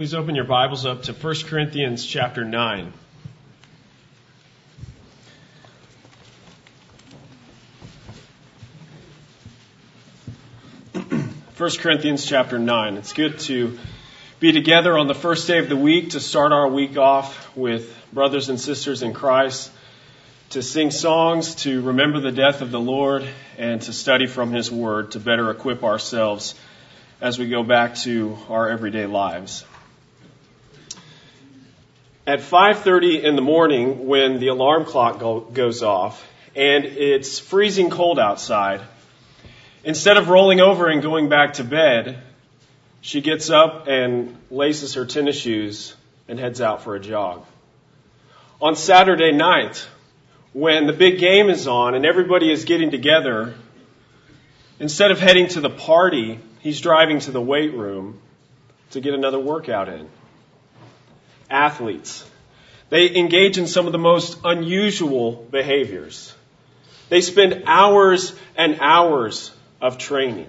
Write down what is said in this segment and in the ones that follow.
Please open your Bibles up to 1 Corinthians chapter 9. 1 Corinthians chapter 9. It's good to be together on the first day of the week, to start our week off with brothers and sisters in Christ, to sing songs, to remember the death of the Lord, and to study from His Word to better equip ourselves as we go back to our everyday lives. At 5:30 in the morning, when the alarm clock goes off and it's freezing cold outside, instead of rolling over and going back to bed, she gets up and laces her tennis shoes and heads out for a jog. On Saturday night, when the big game is on and everybody is getting together, instead of heading to the party, he's driving to the weight room to get another workout in. Athletes, they engage in some of the most unusual behaviors. They spend hours and hours of training.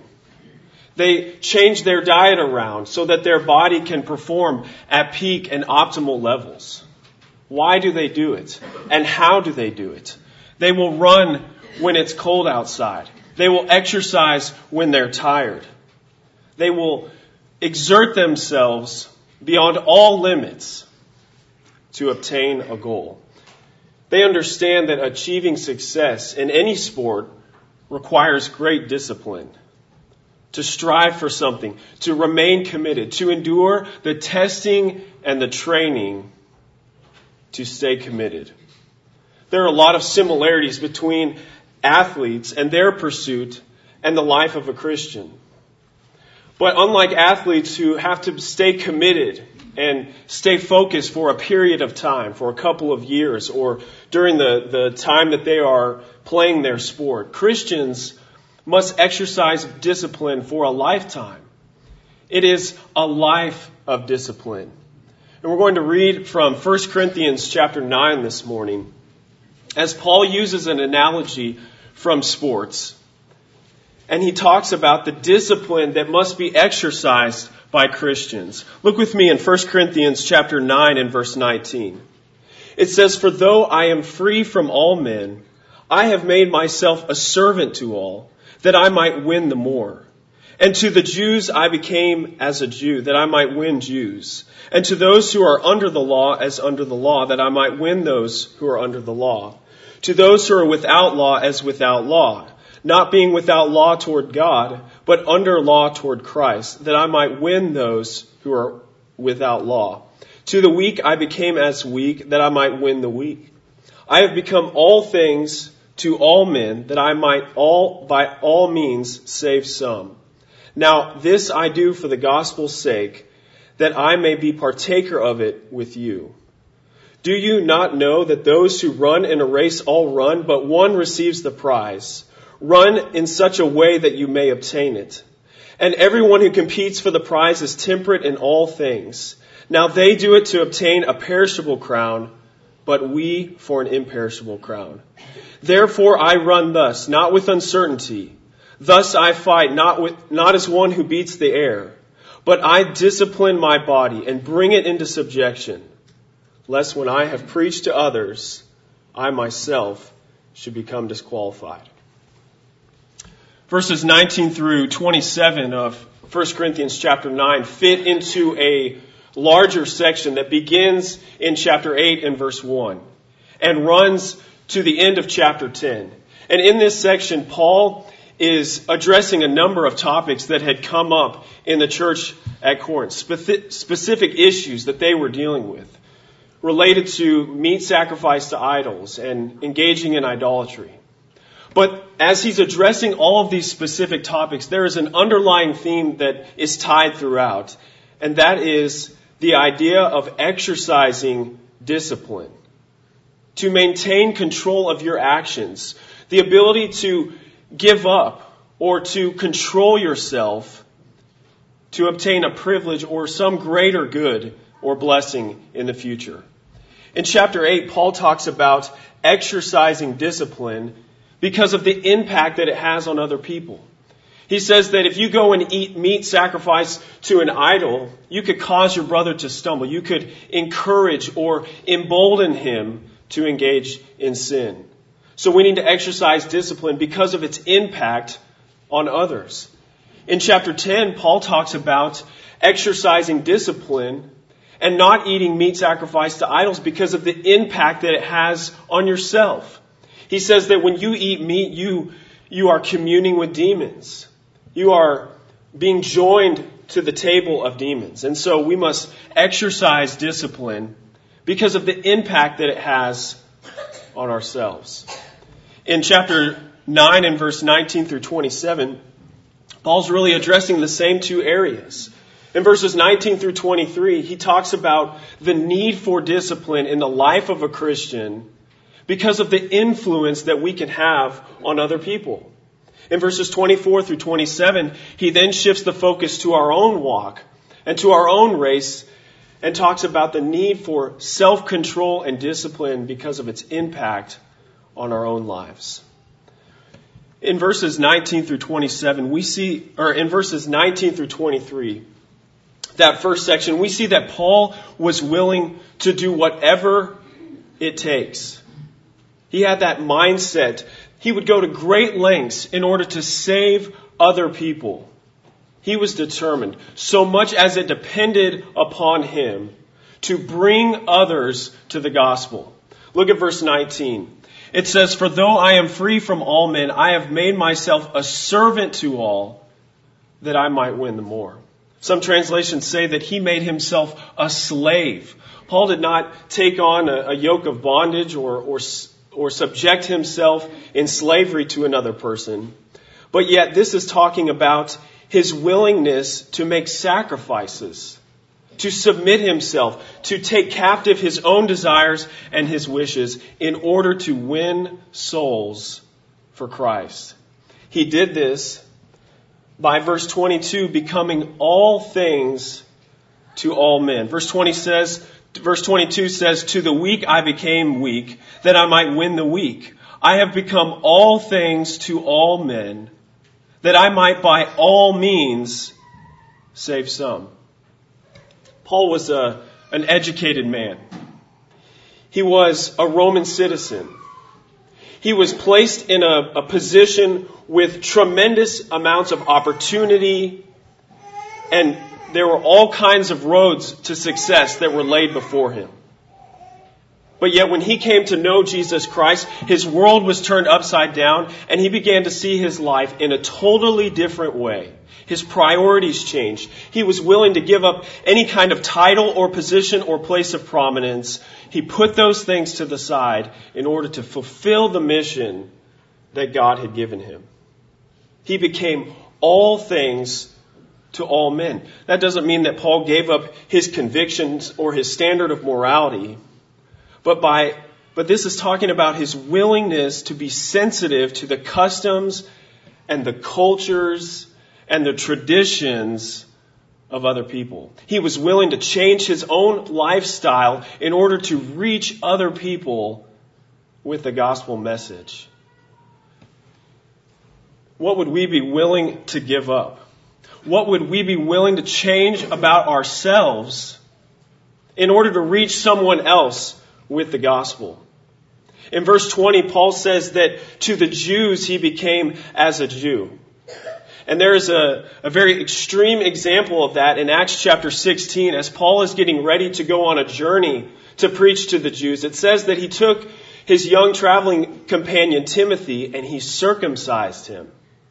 They change their diet around so that their body can perform at peak and optimal levels. Why do they do it? And how do they do it? They will run when it's cold outside. They will exercise when they're tired. They will exert themselves beyond all limits to obtain a goal. They understand that achieving success in any sport requires great discipline. To strive for something, to remain committed, to endure the testing and the training, to stay committed. There are a lot of similarities between athletes and their pursuit and the life of a Christian. But unlike athletes who have to stay committed and stay focused for a period of time, for a couple of years, or during the time that they are playing their sport, Christians must exercise discipline for a lifetime. It is a life of discipline. And we're going to read from 1 Corinthians chapter 9 this morning, as Paul uses an analogy from sports. And he talks about the discipline that must be exercised by Christians. Look with me in 1 Corinthians chapter 9 and verse 19. It says, "For though I am free from all men, I have made myself a servant to all, that I might win the more. And to the Jews I became as a Jew, that I might win Jews. And to those who are under the law as under the law, that I might win those who are under the law. To those who are without law as without law, not being without law toward God, but under law toward Christ, that I might win those who are without law. To the weak I became as weak, that I might win the weak. I have become all things to all men, that I might by all means save some. Now this I do for the gospel's sake, that I may be partaker of it with you. Do you not know that those who run in a race all run, but one receives the prize? Run in such a way that you may obtain it. And everyone who competes for the prize is temperate in all things. Now they do it to obtain a perishable crown, but we for an imperishable crown. Therefore I run thus, not with uncertainty. Thus I fight, not as one who beats the air, but I discipline my body and bring it into subjection, lest when I have preached to others, I myself should become disqualified." Verses 19 through 27 of 1 Corinthians chapter 9 fit into a larger section that begins in chapter 8 and verse 1 and runs to the end of chapter 10. And in this section, Paul is addressing a number of topics that had come up in the church at Corinth, specific issues that they were dealing with, related to meat sacrifice to idols and engaging in idolatry. But as he's addressing all of these specific topics, there is an underlying theme that is tied throughout, and that is the idea of exercising discipline. To maintain control of your actions, the ability to give up or to control yourself to obtain a privilege or some greater good or blessing in the future. In chapter 8, Paul talks about exercising discipline because of the impact that it has on other people. He says that if you go and eat meat sacrificed to an idol, you could cause your brother to stumble. You could encourage or embolden him to engage in sin. So we need to exercise discipline because of its impact on others. In chapter 10, Paul talks about exercising discipline and not eating meat sacrificed to idols because of the impact that it has on yourself. He says that when you eat meat, you are communing with demons. You are being joined to the table of demons. And so we must exercise discipline because of the impact that it has on ourselves. In chapter 9 and verse 19 through 27, Paul's really addressing the same two areas. In verses 19 through 23, he talks about the need for discipline in the life of a Christian because of the influence that we can have on other people. In verses 24 through 27, he then shifts the focus to our own walk and to our own race and talks about the need for self-control and discipline because of its impact on our own lives. In verses 19 through 27, in verses 19 through 23, that first section, we see that Paul was willing to do whatever it takes. He had that mindset. He would go to great lengths in order to save other people. He was determined, so much as it depended upon him, to bring others to the gospel. Look at verse 19. It says, "For though I am free from all men, I have made myself a servant to all, that I might win the more." Some translations say that he made himself a slave. Paul did not take on a yoke of bondage or subject himself in slavery to another person. But yet this is talking about his willingness to make sacrifices, to submit himself, to take captive his own desires and his wishes in order to win souls for Christ. He did this by verse 22, becoming all things to all men. Verse 22 says, "To the weak I became weak, that I might win the weak. I have become all things to all men, that I might by all means save some." Paul was an educated man. He was a Roman citizen. He was placed in a position with tremendous amounts of opportunity, and there were all kinds of roads to success that were laid before him. But yet when he came to know Jesus Christ, his world was turned upside down, and he began to see his life in a totally different way. His priorities changed. He was willing to give up any kind of title or position or place of prominence. He put those things to the side in order to fulfill the mission that God had given him. He became all things to all men. That doesn't mean that Paul gave up his convictions or his standard of morality, but this is talking about his willingness to be sensitive to the customs and the cultures and the traditions of other people. He was willing to change his own lifestyle in order to reach other people with the gospel message. What would we be willing to give up? What would we be willing to change about ourselves in order to reach someone else with the gospel? In verse 20, Paul says that to the Jews he became as a Jew. And there is a very extreme example of that in Acts chapter 16 as Paul is getting ready to go on a journey to preach to the Jews. It says that he took his young traveling companion Timothy and he circumcised him.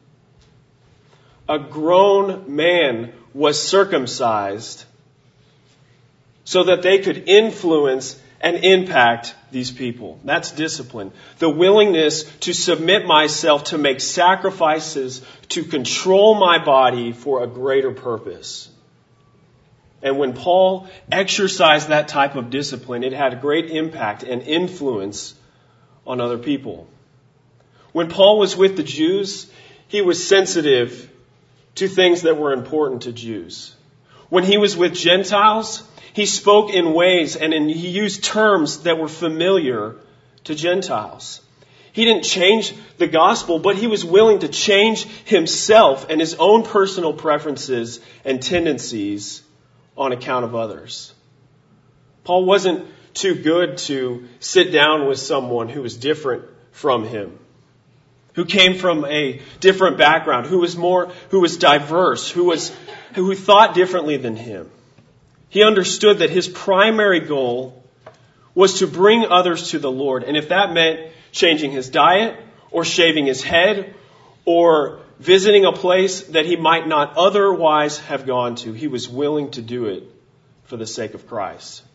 A grown man was circumcised so that they could influence and impact these people. That's discipline. The willingness to submit myself to make sacrifices to control my body for a greater purpose. And when Paul exercised that type of discipline, it had a great impact and influence on other people. When Paul was with the Jews, he was sensitive to things that were important to Jews. When he was with Gentiles, he spoke in ways and he used terms that were familiar to Gentiles. He didn't change the gospel, but he was willing to change himself and his own personal preferences and tendencies on account of others. Paul wasn't too good to sit down with someone who was different from him, who came from a different background, who was diverse, who thought differently than him. He understood that his primary goal was to bring others to the Lord. And if that meant changing his diet or shaving his head or visiting a place that he might not otherwise have gone to, he was willing to do it for the sake of Christ.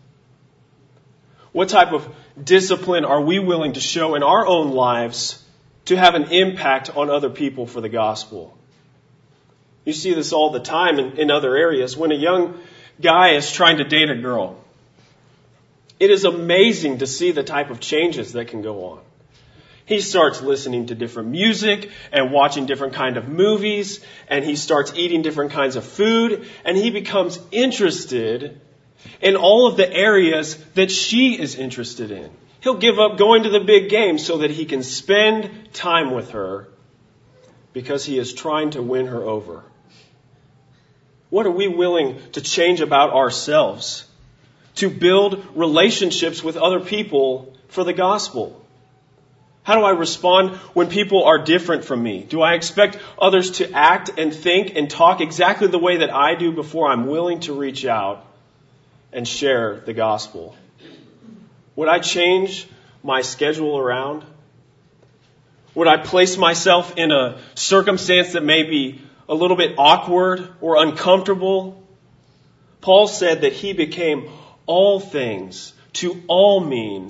What type of discipline are we willing to show in our own lives to have an impact on other people for the gospel? You see this all the time in other areas. When a young guy is trying to date a girl, it is amazing to see the type of changes that can go on. He starts listening to different music and watching different kinds of movies, and he starts eating different kinds of food, and he becomes interested in all of the areas that she is interested in. He'll give up going to the big game so that he can spend time with her because he is trying to win her over. What are we willing to change about ourselves to build relationships with other people for the gospel? How do I respond when people are different from me? Do I expect others to act and think and talk exactly the way that I do before I'm willing to reach out and share the gospel? Would I change my schedule around? Would I place myself in a circumstance that may be a little bit awkward or uncomfortable? Paul said that he became all things to all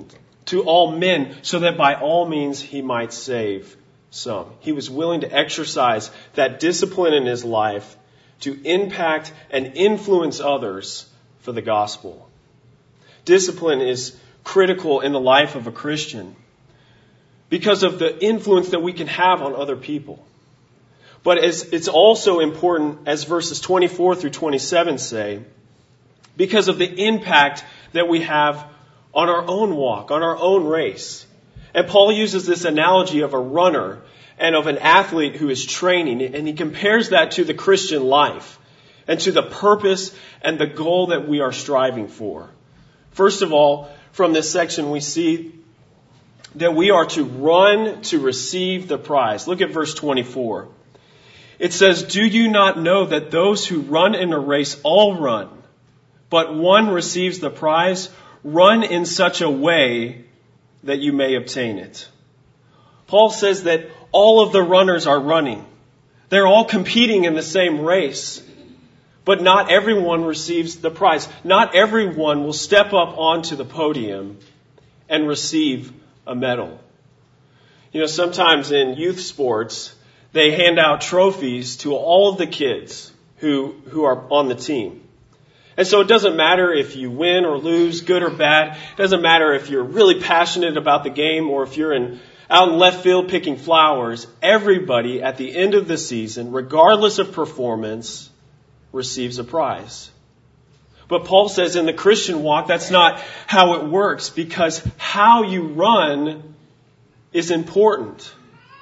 men, so that by all means he might save some. He was willing to exercise that discipline in his life to impact and influence others for the gospel. Discipline is critical in the life of a Christian because of the influence that we can have on other people. But it's also important, as verses 24 through 27 say, because of the impact that we have on our own walk, on our own race. And Paul uses this analogy of a runner and of an athlete who is training, and he compares that to the Christian life and to the purpose and the goal that we are striving for. First of all, from this section we see that we are to run to receive the prize. Look at verse 24. It says, "Do you not know that those who run in a race all run, but one receives the prize? Run in such a way that you may obtain it." Paul says that all of the runners are running. They're all competing in the same race. But not everyone receives the prize. Not everyone will step up onto the podium and receive a medal. You know, sometimes in youth sports, they hand out trophies to all of the kids who are on the team. And so it doesn't matter if you win or lose, good or bad. It doesn't matter if you're really passionate about the game or if you're out in left field picking flowers. Everybody at the end of the season, regardless of performance, receives a prize. But Paul says in the Christian walk, that's not how it works, because how you run is important.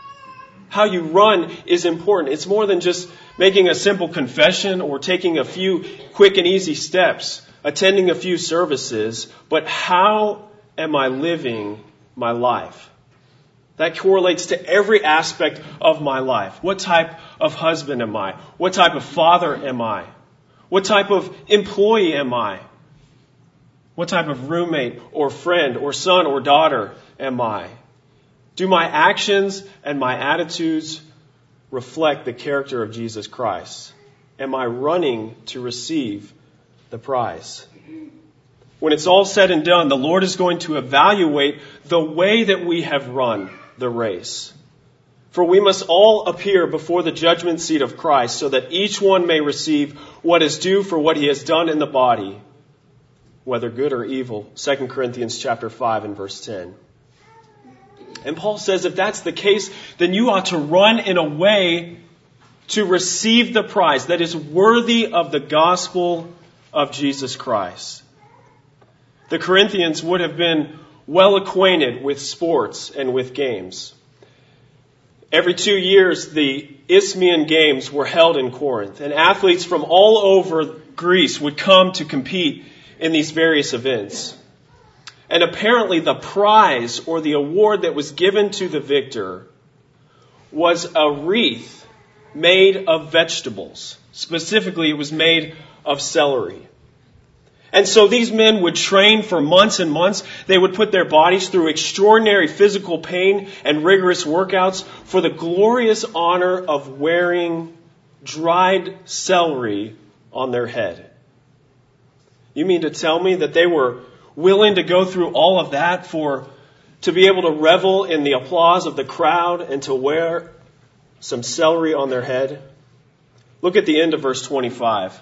How you run is important. It's more than just making a simple confession or taking a few quick and easy steps, attending a few services, but how am I living my life? That correlates to every aspect of my life. What type of husband am I? What type of father am I? What type of employee am I? What type of roommate or friend or son or daughter am I? Do my actions and my attitudes reflect the character of Jesus Christ? Am I running to receive the prize? When it's all said and done, the Lord is going to evaluate the way that we have run the race. For we must all appear before the judgment seat of Christ, so that each one may receive what is due for what he has done in the body, whether good or evil. 2 Corinthians chapter 5 and verse 10. And Paul says if that's the case, then you ought to run in a way to receive the prize that is worthy of the gospel of Jesus Christ. The Corinthians would have been well acquainted with sports and with games. Every 2 years, the Isthmian Games were held in Corinth, and athletes from all over Greece would come to compete in these various events. And apparently the prize or the award that was given to the victor was a wreath made of vegetables. Specifically, it was made of celery. And so these men would train for months and months. They would put their bodies through extraordinary physical pain and rigorous workouts for the glorious honor of wearing dried celery on their head. You mean to tell me that they were willing to go through all of that to be able to revel in the applause of the crowd and to wear some celery on their head? Look at the end of verse 25.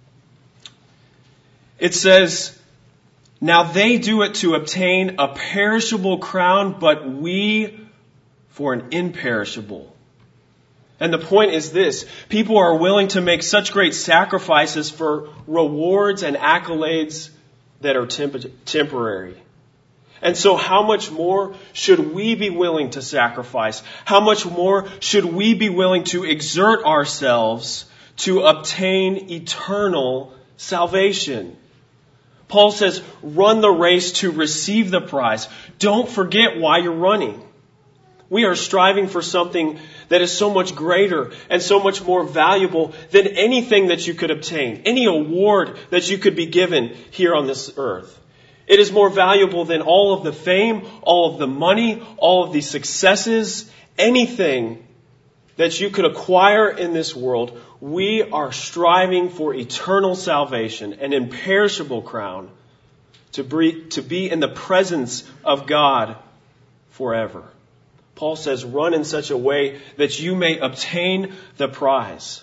It says, "Now they do it to obtain a perishable crown, but we for an imperishable." And the point is this: people are willing to make such great sacrifices for rewards and accolades that are temporary. And so how much more should we be willing to sacrifice? How much more should we be willing to exert ourselves to obtain eternal salvation? Paul says, run the race to receive the prize. Don't forget why you're running. We are striving for something that is so much greater and so much more valuable than anything that you could obtain, any award that you could be given here on this earth. It is more valuable than all of the fame, all of the money, all of the successes, anything that you could acquire in this world. We are striving for eternal salvation, an imperishable crown, to be in the presence of God forever. Paul says, run in such a way that you may obtain the prize.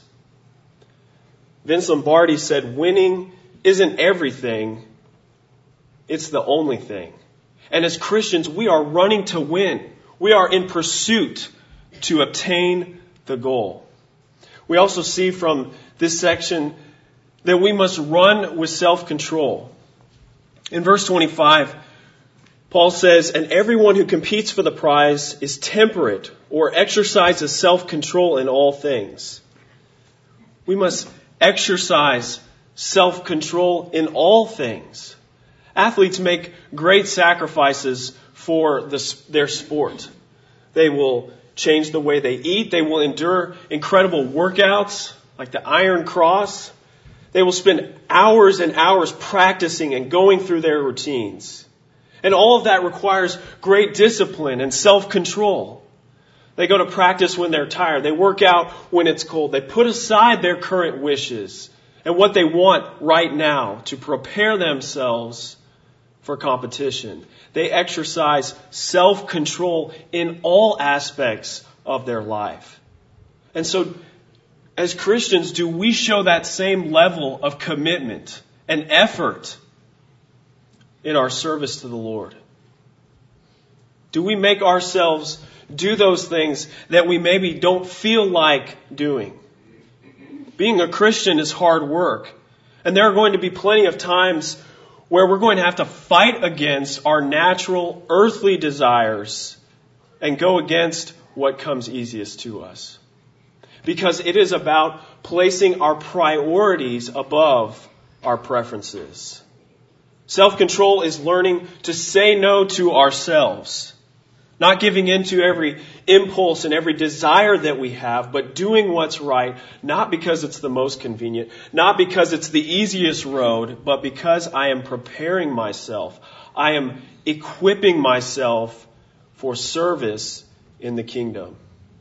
Vince Lombardi said, winning isn't everything, it's the only thing. And as Christians, we are running to win. We are in pursuit to obtain the goal. We also see from this section that we must run with self-control. In verse 25, Paul says, "And everyone who competes for the prize is temperate or exercises self-control in all things." We must exercise self-control in all things. Athletes make great sacrifices for their sport. They will change the way they eat. They will endure incredible workouts like the Iron Cross. They will spend hours and hours practicing and going through their routines. And all of that requires great discipline and self-control. They go to practice when they're tired. They work out when it's cold. They put aside their current wishes and what they want right now to prepare themselves for competition. They exercise self-control in all aspects of their life. And so, as Christians, do we show that same level of commitment and effort in our service to the Lord? Do we make ourselves do those things that we maybe don't feel like doing? Being a Christian is hard work. And there are going to be plenty of times where we're going to have to fight against our natural earthly desires and go against what comes easiest to us. Because it is about placing our priorities above our preferences. Self-control is learning to say no to ourselves. Not giving in to every impulse and every desire that we have, but doing what's right, not because it's the most convenient, not because it's the easiest road, but because I am preparing myself. I am equipping myself for service in the kingdom.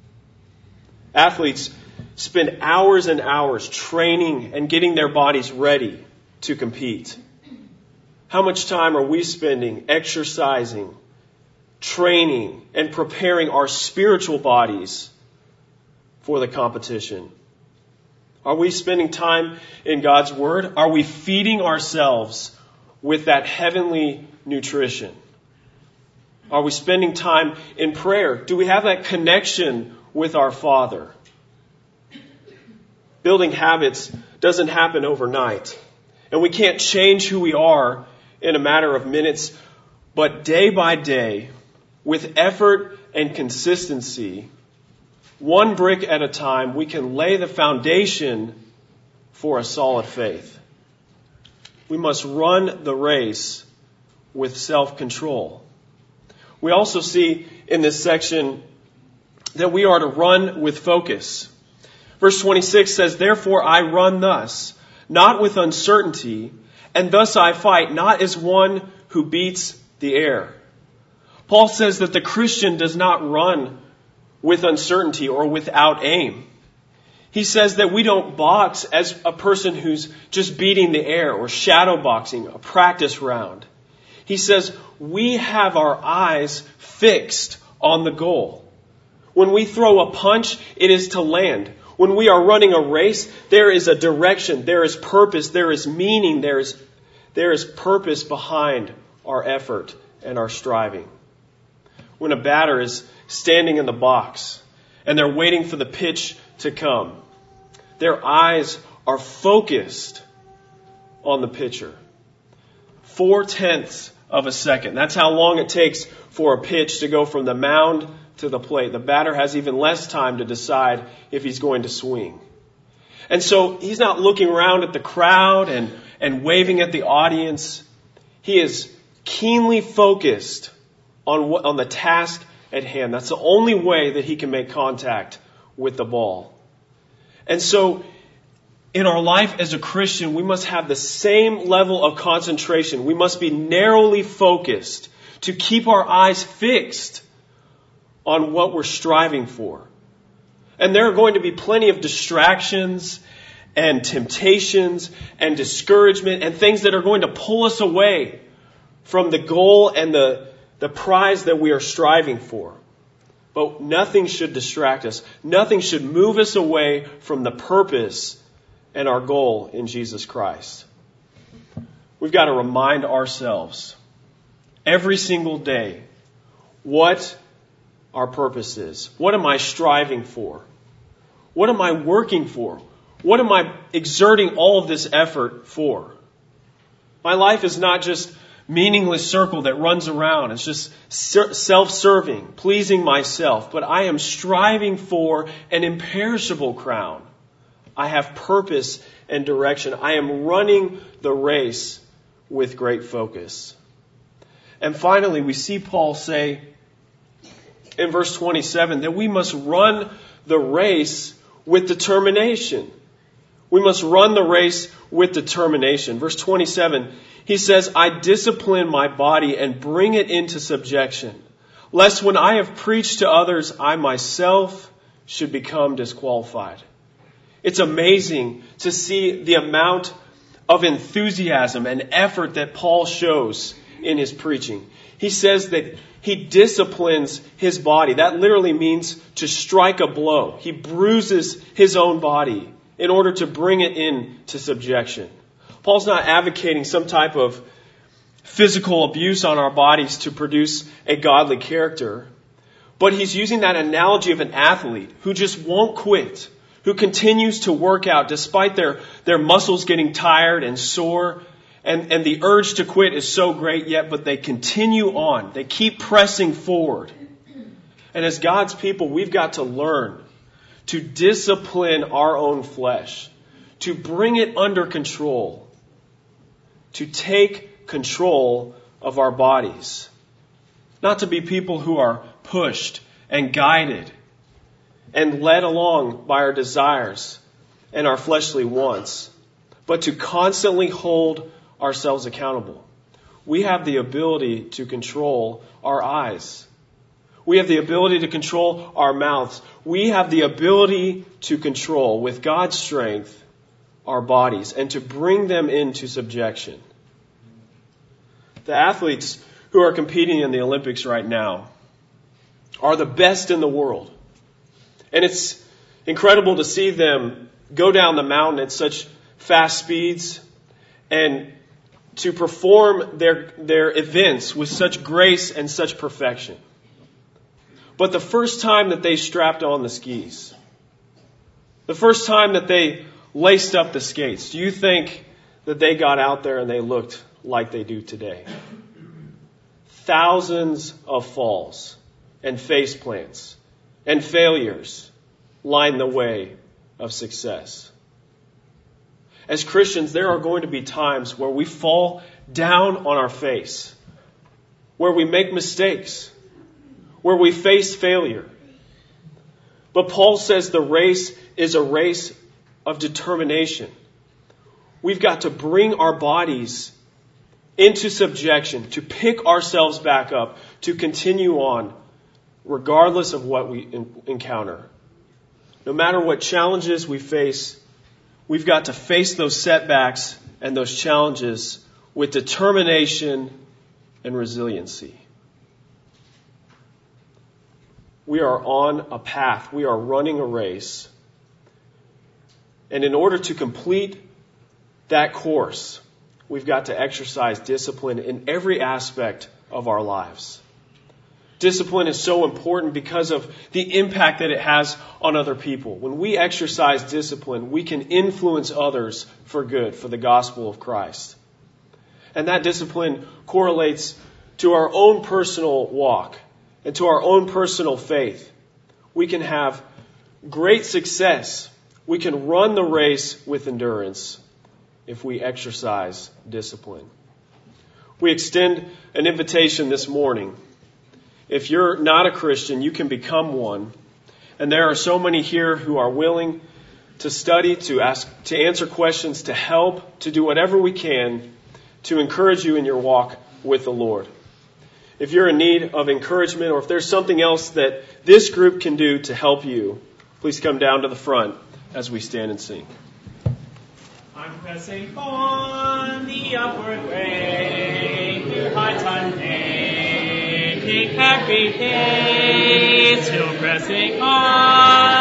Athletes spend hours and hours training and getting their bodies ready to compete. How much time are we spending exercising, training, and preparing our spiritual bodies for the competition? Are we spending time in God's Word? Are we feeding ourselves with that heavenly nutrition? Are we spending time in prayer? Do we have that connection with our Father? Building habits doesn't happen overnight. And we can't change who we are in a matter of minutes, but day by day, with effort and consistency, one brick at a time, we can lay the foundation for a solid faith. We must run the race with self-control. We also see in this section that we are to run with focus. Verse 26 says, "Therefore I run thus, not with uncertainty, and thus I fight, not as one who beats the air." Paul says that the Christian does not run with uncertainty or without aim. He says that we don't box as a person who's just beating the air or shadow boxing, a practice round. He says we have our eyes fixed on the goal. When we throw a punch, it is to land. When we are running a race, there is a direction, there is purpose, there is meaning, there is purpose behind our effort and our striving. When a batter is standing in the box and they're waiting for the pitch to come, their eyes are focused on the pitcher. 0.4 of a second. That's how long it takes for a pitch to go from the mound to the plate. The batter has even less time to decide if he's going to swing. And so he's not looking around at the crowd and waving at the audience. He is keenly focused on the task at hand. That's the only way that he can make contact with the ball. And so in our life as a Christian, we must have the same level of concentration. We must be narrowly focused to keep our eyes fixed on what we're striving for. And there are going to be plenty of distractions and temptations and discouragement and things that are going to pull us away from the goal and the prize that we are striving for. But nothing should distract us. Nothing should move us away from the purpose and our goal in Jesus Christ. We've got to remind ourselves every single day what our purpose is. What am I striving for? What am I working for? What am I exerting all of this effort for? My life is not just meaningless circle that runs around. It's just self-serving, pleasing myself. But I am striving for an imperishable crown. I have purpose and direction. I am running the race with great focus. And finally, we see Paul say in verse 27 that we must run the race with determination. We must run the race with determination. Verse 27, he says, "I discipline my body and bring it into subjection, lest when I have preached to others, I myself should become disqualified." It's amazing to see the amount of enthusiasm and effort that Paul shows in his preaching. He says that he disciplines his body. That literally means to strike a blow. He bruises his own body in order to bring it into subjection. Paul's not advocating some type of physical abuse on our bodies to produce a godly character, but he's using that analogy of an athlete who just won't quit, who continues to work out despite their muscles getting tired and sore, and the urge to quit is so great yet, but they continue on. They keep pressing forward. And as God's people, we've got to learn to discipline our own flesh, to bring it under control, to take control of our bodies. Not to be people who are pushed and guided and led along by our desires and our fleshly wants, but to constantly hold ourselves accountable. We have the ability to control our eyes. We have the ability to control our mouths. We have the ability to control, with God's strength, our bodies and to bring them into subjection. The athletes who are competing in the Olympics right now are the best in the world. And it's incredible to see them go down the mountain at such fast speeds and to perform their events with such grace and such perfection. But the first time that they strapped on the skis, the first time that they laced up the skates, do you think that they got out there and they looked like they do today? Thousands of falls and face plants and failures line the way of success. As Christians, there are going to be times where we fall down on our face, where we make mistakes, where we face failure. But Paul says the race is a race of determination. We've got to bring our bodies into subjection, to pick ourselves back up, to continue on, regardless of what we encounter. No matter what challenges we face, we've got to face those setbacks and those challenges with determination and resiliency. We are on a path. We are running a race. And in order to complete that course, we've got to exercise discipline in every aspect of our lives. Discipline is so important because of the impact that it has on other people. When we exercise discipline, we can influence others for good, for the gospel of Christ. And that discipline correlates to our own personal walk and to our own personal faith. We can have great success. We can run the race with endurance if we exercise discipline. We extend an invitation this morning. If you're not a Christian, you can become one. And there are so many here who are willing to study, to answer questions, to help, to do whatever we can to encourage you in your walk with the Lord. If you're in need of encouragement, or if there's something else that this group can do to help you, please come down to the front as we stand and sing. I'm pressing on the upward way to heights unnamed, every day, still pressing on.